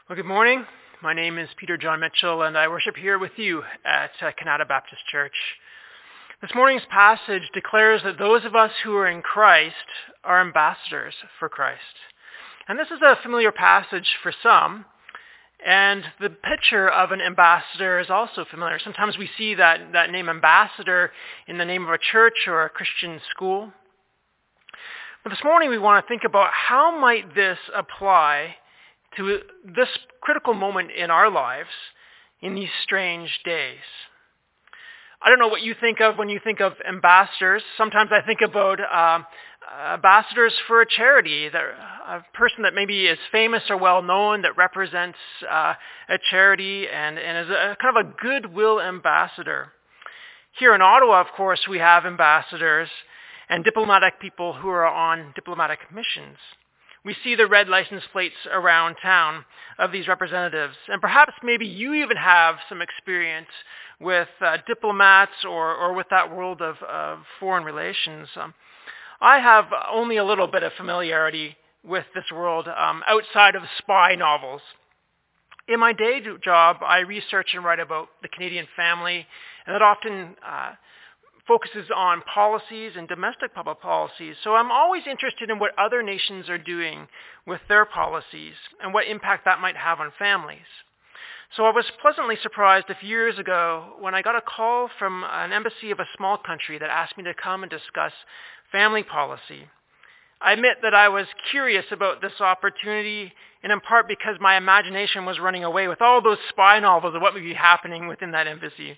Well, good morning. My name is Peter John Mitchell, and I worship here with you at Canada Baptist Church. This morning's passage declares that those of us who are in Christ are ambassadors for Christ. And this is a familiar passage for some, and the picture of an ambassador is also familiar. Sometimes we see that name ambassador in the name of a church or a Christian school. But this morning we want to think about how might this apply to this critical moment in our lives in these strange days. I don't know what you think of when you think of ambassadors. Sometimes I think about ambassadors for a charity, a person that maybe is famous or well known that represents a charity and is a kind of a goodwill ambassador. Here in Ottawa, of course, we have ambassadors and diplomatic people who are on diplomatic missions. We see the red license plates around town of these representatives. And perhaps maybe you even have some experience with diplomats or with that world of foreign relations. I have only a little bit of familiarity with this world outside of spy novels. In my day job, I research and write about the Canadian family, and that often focuses on policies and domestic public policies. So I'm always interested in what other nations are doing with their policies and what impact that might have on families. So I was pleasantly surprised a few years ago when I got a call from an embassy of a small country that asked me to come and discuss family policy. I admit that I was curious about this opportunity, and in part because my imagination was running away with all those spy novels of what would be happening within that embassy.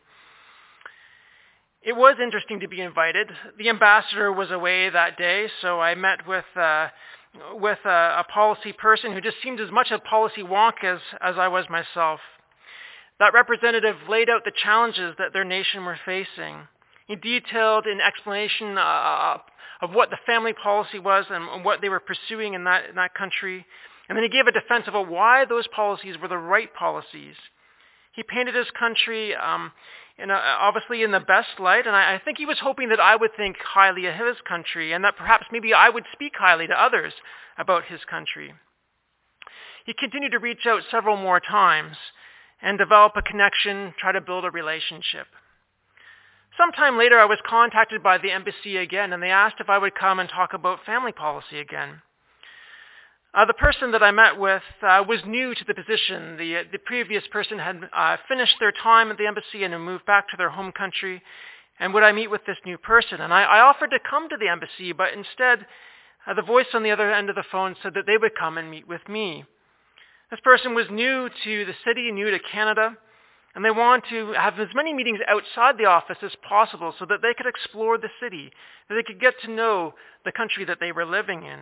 It was interesting to be invited. The ambassador was away that day, so I met with a policy person who just seemed as much a policy wonk as I was myself. That representative laid out the challenges that their nation were facing. He detailed an explanation of what the family policy was and what they were pursuing in that country. And then he gave a defense of why those policies were the right policies. He painted his country obviously in the best light, and I think he was hoping that I would think highly of his country and that perhaps maybe I would speak highly to others about his country. He continued to reach out several more times and develop a connection, try to build a relationship. Sometime later, I was contacted by the embassy again, and they asked if I would come and talk about family policy again. The person that I met with was new to the position. The previous person had finished their time at the embassy and had moved back to their home country. And would I meet with this new person? And I offered to come to the embassy, but instead the voice on the other end of the phone said that they would come and meet with me. This person was new to the city, new to Canada, and they wanted to have as many meetings outside the office as possible so that they could explore the city, that they could get to know the country that they were living in.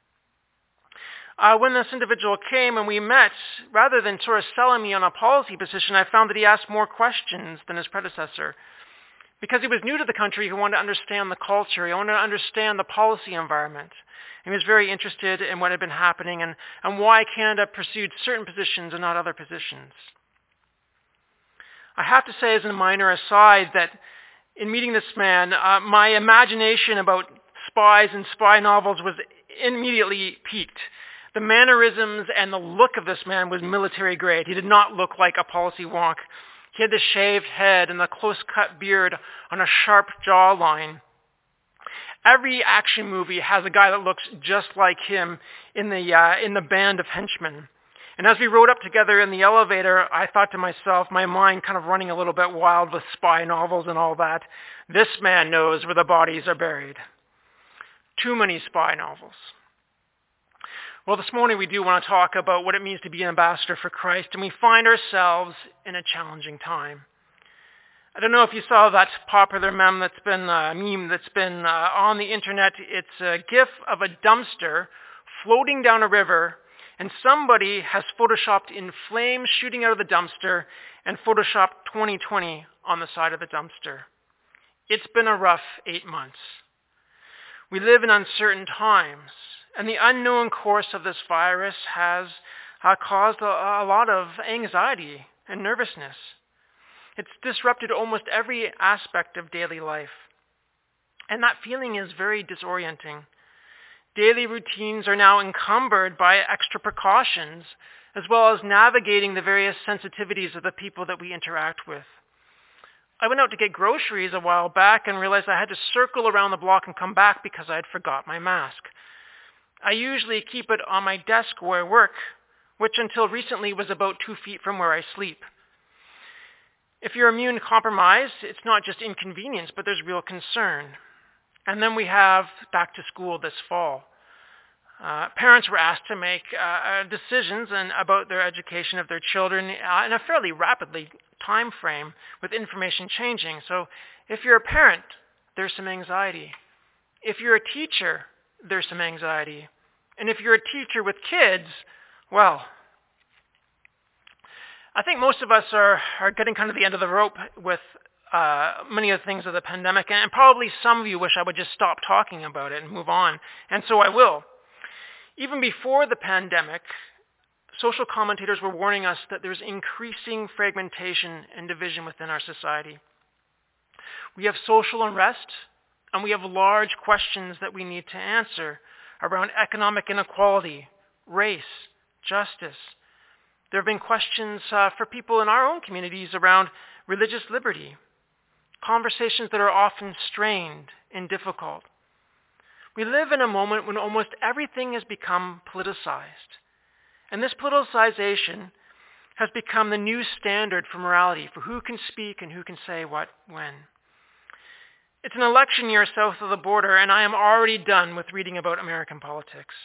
When this individual came and we met, rather than sort of selling me on a policy position, I found that he asked more questions than his predecessor. Because he was new to the country, he wanted to understand the culture, he wanted to understand the policy environment. He was very interested in what had been happening and why Canada pursued certain positions and not other positions. I have to say as a minor aside that in meeting this man, my imagination about spies and spy novels was immediately piqued. The mannerisms and the look of this man was military grade. He did not look like a policy wonk. He had the shaved head and the close-cut beard on a sharp jawline. Every action movie has a guy that looks just like him in the band of henchmen. And as we rode up together in the elevator, I thought to myself, my mind kind of running a little bit wild with spy novels and all that, this man knows where the bodies are buried. Too many spy novels. Well, this morning we do want to talk about what it means to be an ambassador for Christ, and we find ourselves in a challenging time. I don't know if you saw that popular meme that's been on the internet. It's a GIF of a dumpster floating down a river, and somebody has photoshopped in flames shooting out of the dumpster and photoshopped 2020 on the side of the dumpster. It's been a rough 8 months. We live in uncertain times. And the unknown course of this virus has caused a lot of anxiety and nervousness. It's disrupted almost every aspect of daily life. And that feeling is very disorienting. Daily routines are now encumbered by extra precautions as well as navigating the various sensitivities of the people that we interact with. I went out to get groceries a while back and realized I had to circle around the block and come back because I had forgot my mask. I usually keep it on my desk where I work, which until recently was about 2 feet from where I sleep. If you're immune compromised, it's not just inconvenience, but there's real concern. And then we have back to school this fall. Parents were asked to make decisions about their education of their children in a fairly rapidly time frame with information changing. So if you're a parent, there's some anxiety. If you're a teacher, there's some anxiety. And if you're a teacher with kids, well, I think most of us are getting kind of the end of the rope with many of the things of the pandemic, and probably some of you wish I would just stop talking about it and move on, and so I will. Even before the pandemic, social commentators were warning us that there's increasing fragmentation and division within our society. We have social unrest, and we have large questions that we need to answer around economic inequality, race, justice. There have been questions for people in our own communities around religious liberty, conversations that are often strained and difficult. We live in a moment when almost everything has become politicized. And this politicization has become the new standard for morality, for who can speak and who can say what when. It's an election year south of the border, and I am already done with reading about American politics.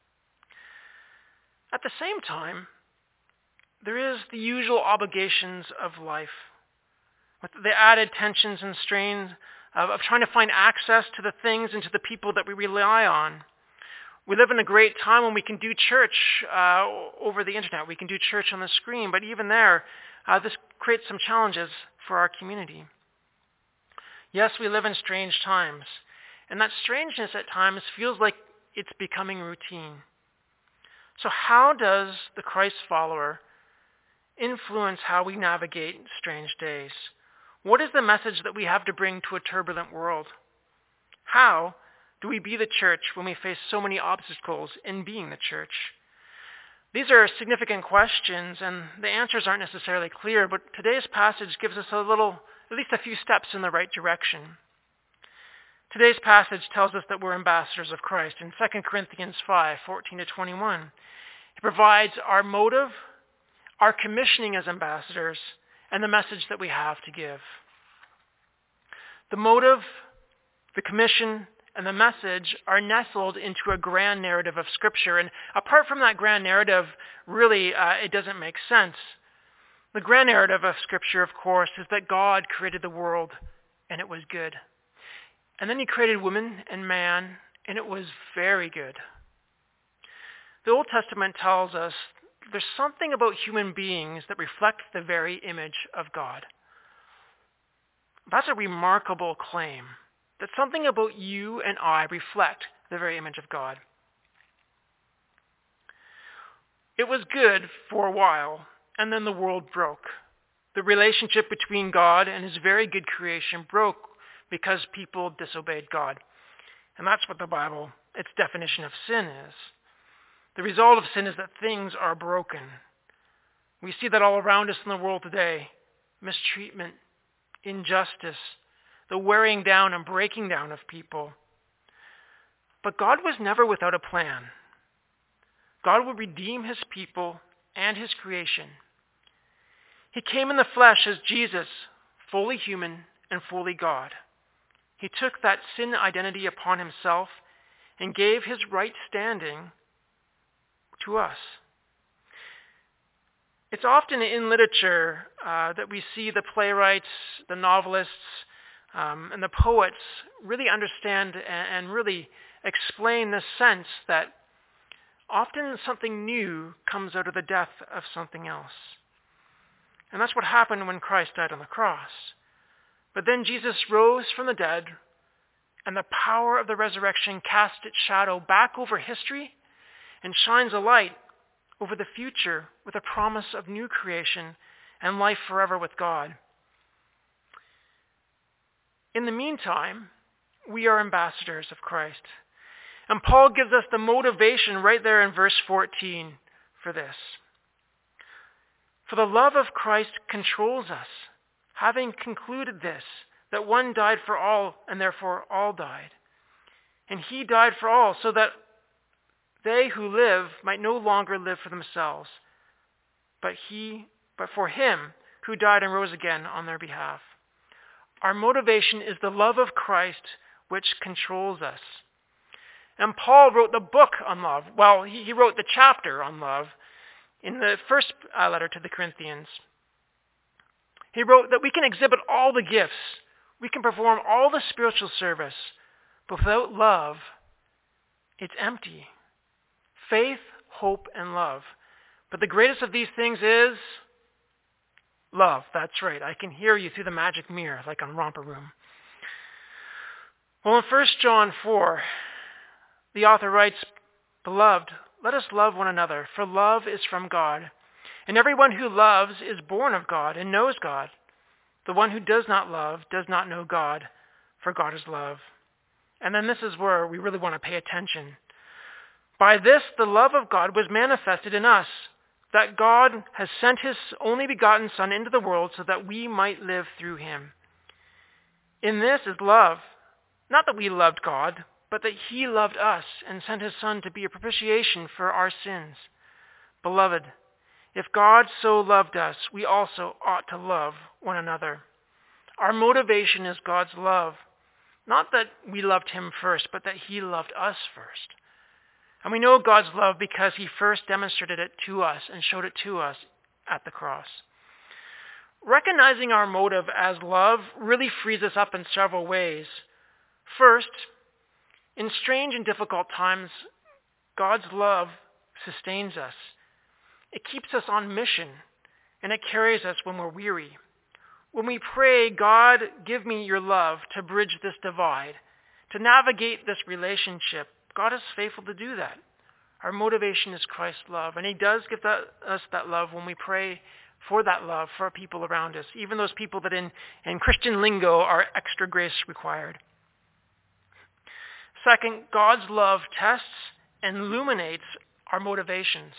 At the same time, there is the usual obligations of life, with the added tensions and strains of trying to find access to the things and to the people that we rely on. We live in a great time when we can do church over the internet. We can do church on the screen, but even there, this creates some challenges for our community. Yes, we live in strange times, and that strangeness at times feels like it's becoming routine. So how does the Christ follower influence how we navigate strange days? What is the message that we have to bring to a turbulent world? How do we be the church when we face so many obstacles in being the church? These are significant questions, and the answers aren't necessarily clear, but today's passage gives us at least a few steps in the right direction. Today's passage tells us that we're ambassadors of Christ. In 2 Corinthians 5:14-21, it provides our motive, our commissioning as ambassadors, and the message that we have to give. The motive, the commission, and the message are nestled into a grand narrative of Scripture. And apart from that grand narrative, really, it doesn't make sense. The grand narrative of Scripture, of course, is that God created the world, and it was good. And then he created woman and man, and it was very good. The Old Testament tells us there's something about human beings that reflect the very image of God. That's a remarkable claim, that something about you and I reflect the very image of God. It was good for a while, and then the world broke. The relationship between God and his very good creation broke because people disobeyed God. And that's what the Bible, its definition of sin is. The result of sin is that things are broken. We see that all around us in the world today. Mistreatment, injustice, the wearing down and breaking down of people. But God was never without a plan. God would redeem his people and his creation. He came in the flesh as Jesus, fully human and fully God. He took that sin identity upon himself and gave his right standing to us. It's often in literature that we see the playwrights, the novelists, and the poets really understand and really explain the sense that often something new comes out of the death of something else. And that's what happened when Christ died on the cross. But then Jesus rose from the dead, and the power of the resurrection casts its shadow back over history and shines a light over the future with a promise of new creation and life forever with God. In the meantime, we are ambassadors of Christ. And Paul gives us the motivation right there in verse 14 for this. For the love of Christ controls us, having concluded this, that one died for all, and therefore all died. And he died for all, so that they who live might no longer live for themselves, but for him who died and rose again on their behalf. Our motivation is the love of Christ, which controls us. And Paul wrote the book on love. Well, he wrote the chapter on love in the first letter to the Corinthians. He wrote that we can exhibit all the gifts, we can perform all the spiritual service, but without love, it's empty. Faith, hope, and love. But the greatest of these things is love. That's right. I can hear you through the magic mirror, like on Romper Room. Well, in 1 John 4, the author writes, "Beloved, let us love one another, for love is from God. And everyone who loves is born of God and knows God. The one who does not love does not know God, for God is love." And then this is where we really want to pay attention. "By this the love of God was manifested in us, that God has sent his only begotten Son into the world so that we might live through him. In this is love, not that we loved God, but that he loved us and sent his Son to be a propitiation for our sins. Beloved, if God so loved us, we also ought to love one another." Our motivation is God's love. Not that we loved him first, but that he loved us first. And we know God's love because he first demonstrated it to us and showed it to us at the cross. Recognizing our motive as love really frees us up in several ways. First, in strange and difficult times, God's love sustains us. It keeps us on mission, and it carries us when we're weary. When we pray, "God, give me your love to bridge this divide, to navigate this relationship," God is faithful to do that. Our motivation is Christ's love, and he does give us that love when we pray for that love for people around us, even those people that in Christian lingo are extra grace required. Second, God's love tests and illuminates our motivations.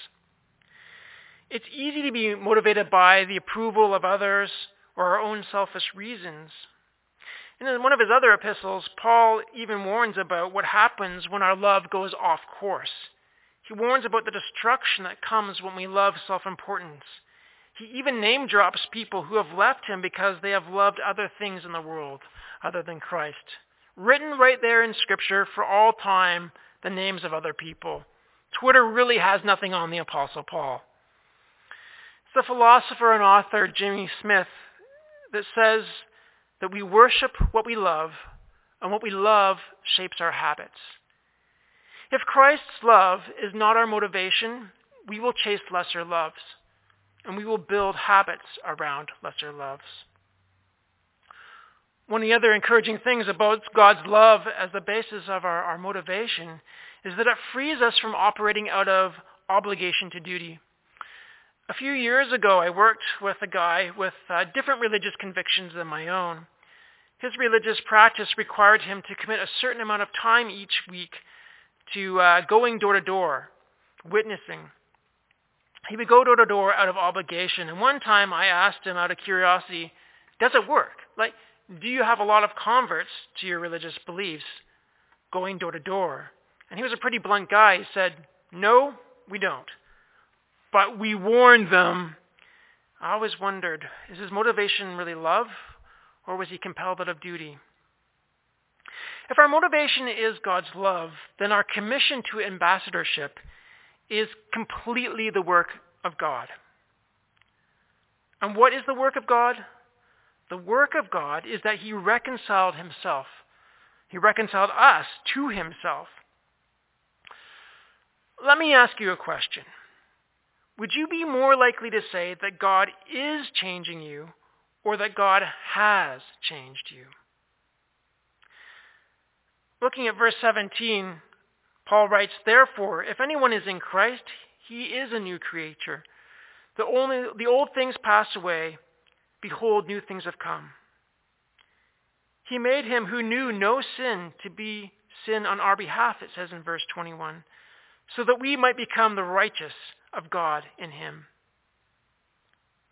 It's easy to be motivated by the approval of others or our own selfish reasons. And in one of his other epistles, Paul even warns about what happens when our love goes off course. He warns about the destruction that comes when we love self-importance. He even name drops people who have left him because they have loved other things in the world other than Christ. Written right there in Scripture for all time, the names of other people. Twitter really has nothing on the Apostle Paul. It's the philosopher and author Jimmy Smith that says that we worship what we love, and what we love shapes our habits. If Christ's love is not our motivation, we will chase lesser loves, and we will build habits around lesser loves. One of the other encouraging things about God's love as the basis of our motivation is that it frees us from operating out of obligation to duty. A few years ago, I worked with a guy with different religious convictions than my own. His religious practice required him to commit a certain amount of time each week to going door to door, witnessing. He would go door to door out of obligation. And one time I asked him out of curiosity, "Does it work? Do you have a lot of converts to your religious beliefs going door to door?" And he was a pretty blunt guy. He said, "No, we don't. But we warned them." I always wondered, is his motivation really love, or was he compelled out of duty? If our motivation is God's love, then our commission to ambassadorship is completely the work of God. And what is the work of God? The work of God is that he reconciled himself. He reconciled us to himself. Let me ask you a question. Would you be more likely to say that God is changing you or that God has changed you? Looking at verse 17, Paul writes, "Therefore, if anyone is in Christ, he is a new creature. The old things pass away. Behold, new things have come." He made him who knew no sin to be sin on our behalf, it says in verse 21, so that we might become the righteous of God in him.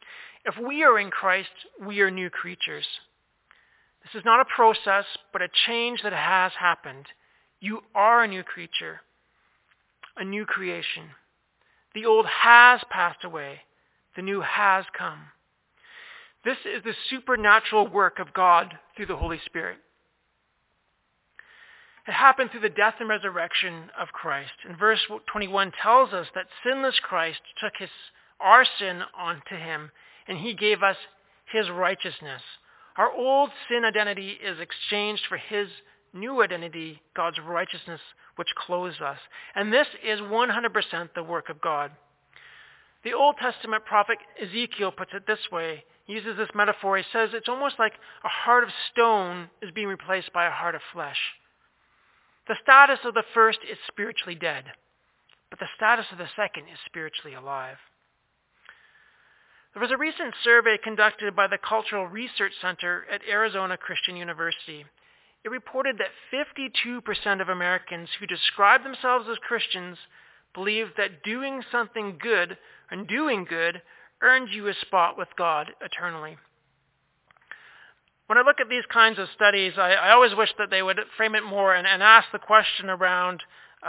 If we are in Christ, we are new creatures. This is not a process, but a change that has happened. You are a new creature, a new creation. The old has passed away. The new has come. This is the supernatural work of God through the Holy Spirit. It happened through the death and resurrection of Christ. And verse 21 tells us that sinless Christ took our sin onto him, and he gave us his righteousness. Our old sin identity is exchanged for his new identity, God's righteousness, which clothes us. And this is 100% the work of God. The Old Testament prophet Ezekiel puts it this way. He uses this metaphor. He says it's almost like a heart of stone is being replaced by a heart of flesh. The status of the first is spiritually dead, but the status of the second is spiritually alive. There was a recent survey conducted by the Cultural Research Center at Arizona Christian University. It reported that 52% of Americans who describe themselves as Christians believe that doing something good and doing good earns you a spot with God eternally. When I look at these kinds of studies, I always wish that they would frame it more and ask the question around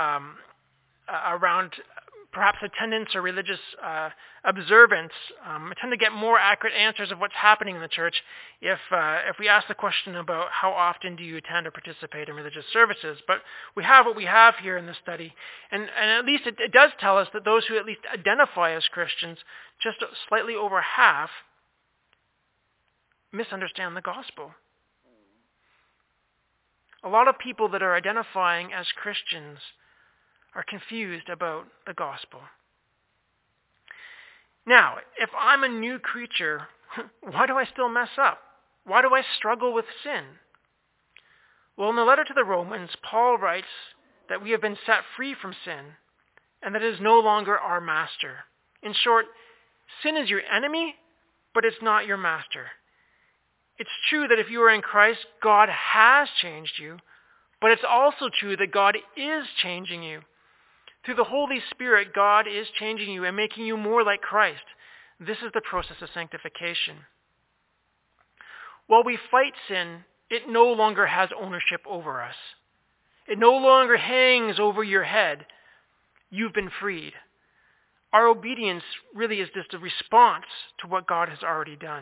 perhaps attendance or religious observance. I tend to get more accurate answers of what's happening in the church if we ask the question about how often do you attend or participate in religious services. But we have what we have here in this study. And at least it does tell us that those who at least identify as Christians, just slightly over half, misunderstand the gospel. A lot of people that are identifying as Christians are confused about the gospel. Now, if I'm a new creature, why do I still mess up? Why do I struggle with sin? Well, in the letter to the Romans, Paul writes that we have been set free from sin and that it is no longer our master. In short, sin is your enemy, but it's not your master. It's true that if you are in Christ, God has changed you, but it's also true that God is changing you. Through the Holy Spirit, God is changing you and making you more like Christ. This is the process of sanctification. While we fight sin, it no longer has ownership over us. It no longer hangs over your head. You've been freed. Our obedience really is just a response to what God has already done.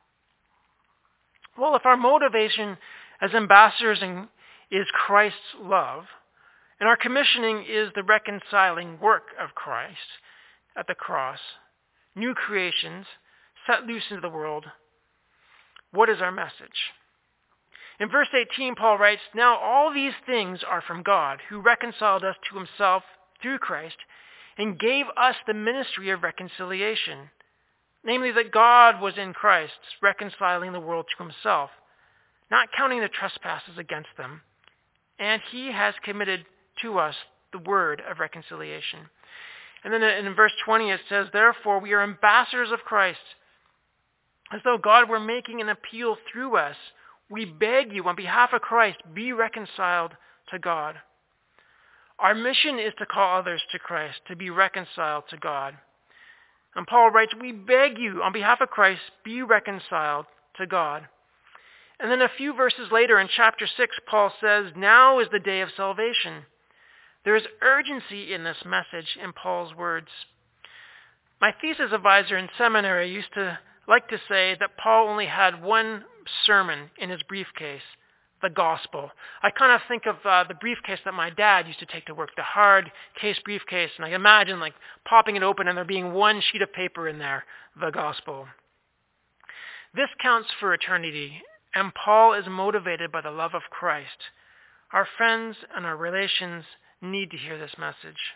Well, if our motivation as ambassadors is Christ's love, and our commissioning is the reconciling work of Christ at the cross, new creations set loose into the world, what is our message? In verse 18, Paul writes, "Now all these things are from God, who reconciled us to himself through Christ, and gave us the ministry of reconciliation. Namely, that God was in Christ, reconciling the world to himself, not counting the trespasses against them. And he has committed to us the word of reconciliation." And then in verse 20 it says, "Therefore we are ambassadors of Christ, as though God were making an appeal through us. We beg you on behalf of Christ, be reconciled to God." Our mission is to call others to Christ, to be reconciled to God. And Paul writes, "We beg you on behalf of Christ, be reconciled to God." And then a few verses later in chapter 6, Paul says, "Now is the day of salvation." There is urgency in this message in Paul's words. My thesis advisor in seminary used to like to say that Paul only had one sermon in his briefcase, the gospel. I kind of think of the briefcase that my dad used to take to work, the hard case briefcase, and I imagine like popping it open and there being one sheet of paper in there, the gospel. This counts for eternity, and Paul is motivated by the love of Christ. Our friends and our relations need to hear this message.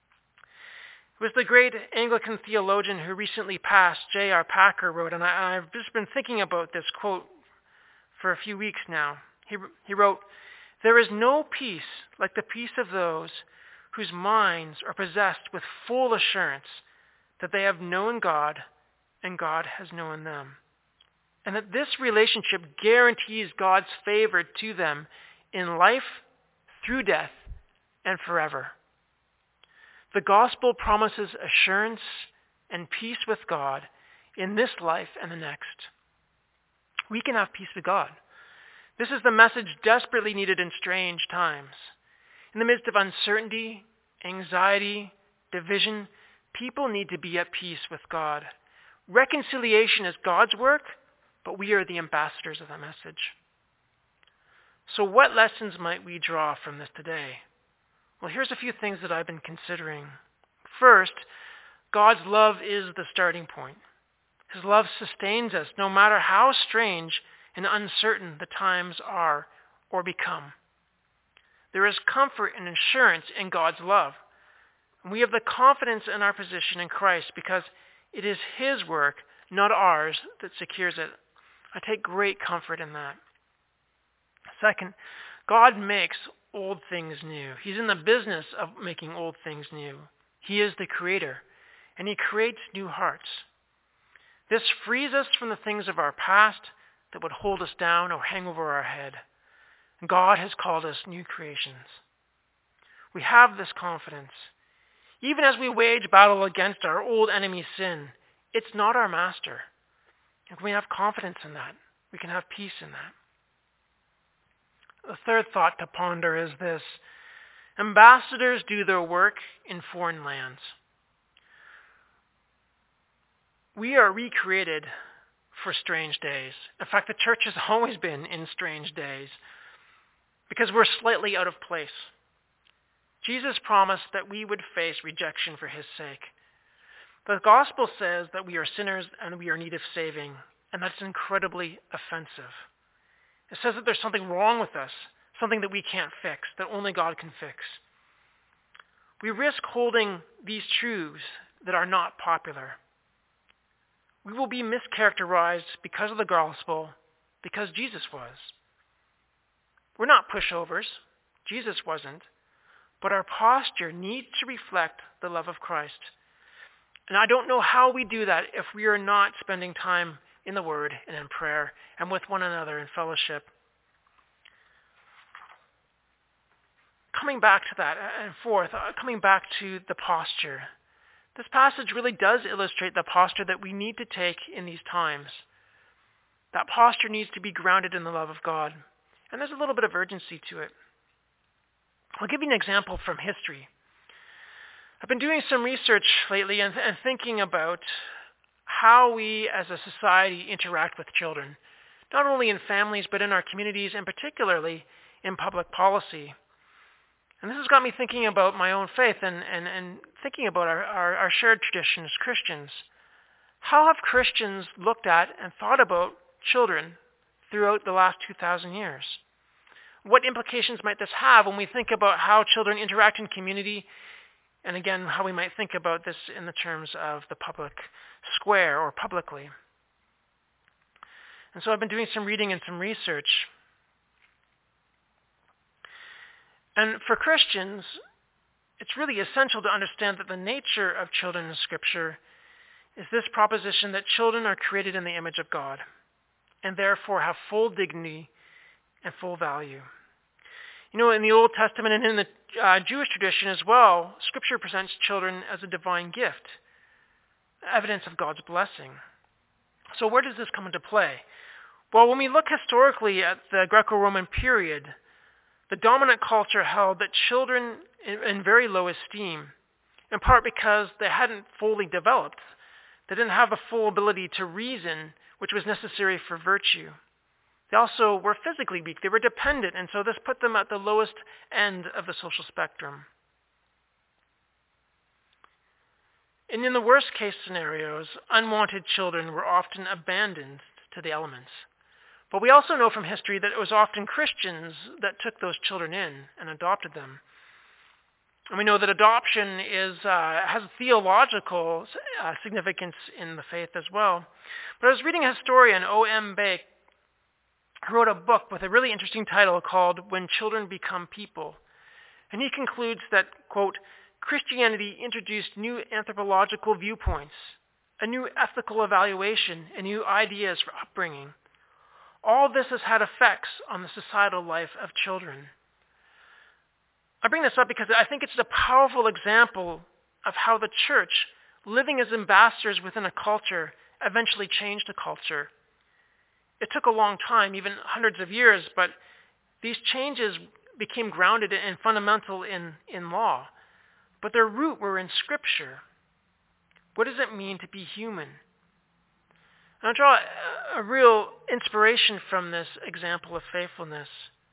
It was the great Anglican theologian who recently passed, J.R. Packer, wrote, and I've just been thinking about this quote for a few weeks now. He wrote, "There is no peace like the peace of those whose minds are possessed with full assurance that they have known God and God has known them, and that this relationship guarantees God's favor to them in life, through death, and forever. The gospel promises assurance and peace with God in this life and the next. We can have peace with God. This is the message desperately needed in strange times. In the midst of uncertainty, anxiety, division, people need to be at peace with God. Reconciliation is God's work, but we are the ambassadors of that message. So what lessons might we draw from this today? Well, here's a few things that I've been considering. First, God's love is the starting point. His love sustains us no matter how strange and uncertain the times are or become. There is comfort and assurance in God's love. And we have the confidence in our position in Christ because it is His work, not ours, that secures it. I take great comfort in that. Second, God makes old things new. He's in the business of making old things new. He is the Creator, and He creates new hearts. This frees us from the things of our past that would hold us down or hang over our head. God has called us new creations. We have this confidence. Even as we wage battle against our old enemy sin, it's not our master. And we have confidence in that. We can have peace in that. The third thought to ponder is this: ambassadors do their work in foreign lands. We are recreated for strange days. In fact, the church has always been in strange days because we're slightly out of place. Jesus promised that we would face rejection for His sake. The gospel says that we are sinners and we are in need of saving, and that's incredibly offensive. It says that there's something wrong with us, something that we can't fix, that only God can fix. We risk holding these truths that are not popular. We will be mischaracterized because of the gospel, because Jesus was. We're not pushovers. Jesus wasn't. But our posture needs to reflect the love of Christ. And I don't know how we do that if we are not spending time in the Word and in prayer and with one another in fellowship. Coming back to that, and fourth, coming back to the posture. This passage really does illustrate the posture that we need to take in these times. That posture needs to be grounded in the love of God. And there's a little bit of urgency to it. I'll give you an example from history. I've been doing some research lately and thinking about how we as a society interact with children, not only in families but in our communities and particularly in public policy. And this has got me thinking about my own faith and thinking about our shared tradition as Christians. How have Christians looked at and thought about children throughout the last 2,000 years? What implications might this have when we think about how children interact in community, and again, how we might think about this in the terms of the public square or publicly? And so I've been doing some reading and some research. And for Christians, it's really essential to understand that the nature of children in Scripture is this proposition that children are created in the image of God and therefore have full dignity and full value. You know, in the Old Testament and in the Jewish tradition as well, Scripture presents children as a divine gift, evidence of God's blessing. So where does this come into play? Well, when we look historically at the Greco-Roman period, the dominant culture held that children in very low esteem, in part because they hadn't fully developed. They didn't have the full ability to reason, which was necessary for virtue. They also were physically weak. They were dependent, and so this put them at the lowest end of the social spectrum. And in the worst case scenarios, unwanted children were often abandoned to the elements. But we also know from history that it was often Christians that took those children in and adopted them. And we know that adoption has theological significance in the faith as well. But I was reading a historian, O.M. Bake, who wrote a book with a really interesting title called When Children Become People. And he concludes that, quote, Christianity introduced new anthropological viewpoints, a new ethical evaluation, and new ideas for upbringing. All this has had effects on the societal life of children. I bring this up because I think it's a powerful example of how the church, living as ambassadors within a culture, eventually changed the culture. It took a long time, even hundreds of years, but these changes became grounded and fundamental in law. But their root were in Scripture. What does it mean to be human? And I draw a real inspiration from this example of faithfulness.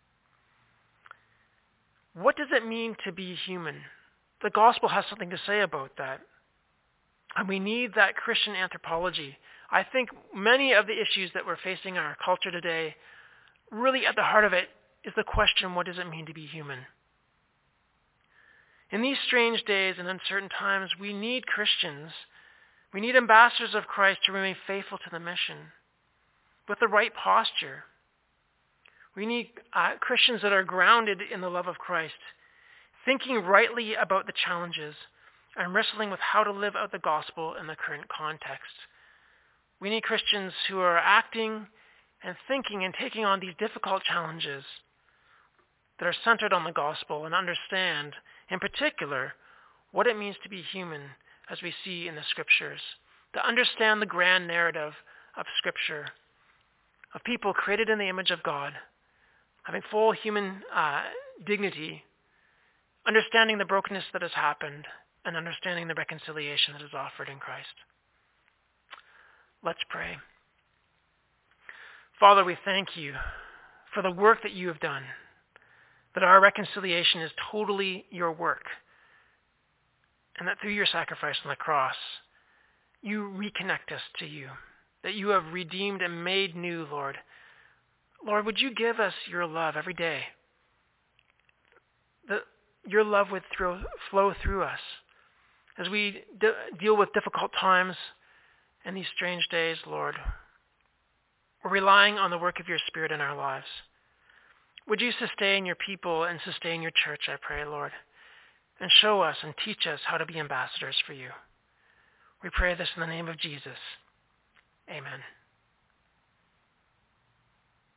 What does it mean to be human? The gospel has something to say about that. And we need that Christian anthropology. I think many of the issues that we're facing in our culture today, really at the heart of it is the question, what does it mean to be human? In these strange days and uncertain times, we need Christians. We need ambassadors of Christ to remain faithful to the mission with the right posture. We need Christians that are grounded in the love of Christ, thinking rightly about the challenges and wrestling with how to live out the gospel in the current context. We need Christians who are acting and thinking and taking on these difficult challenges that are centered on the gospel and understand, in particular, what it means to be human as we see in the Scriptures, to understand the grand narrative of Scripture, of people created in the image of God, having full human dignity, understanding the brokenness that has happened, and understanding the reconciliation that is offered in Christ. Let's pray. Father, we thank you for the work that you have done, that our reconciliation is totally your work, and that through your sacrifice on the cross, you reconnect us to you, that you have redeemed and made new, Lord. Lord, would you give us your love every day, that your love would flow through us as we deal with difficult times and these strange days, Lord. We're relying on the work of your Spirit in our lives. Would you sustain your people and sustain your church, I pray, Lord, and show us and teach us how to be ambassadors for you. We pray this in the name of Jesus. Amen.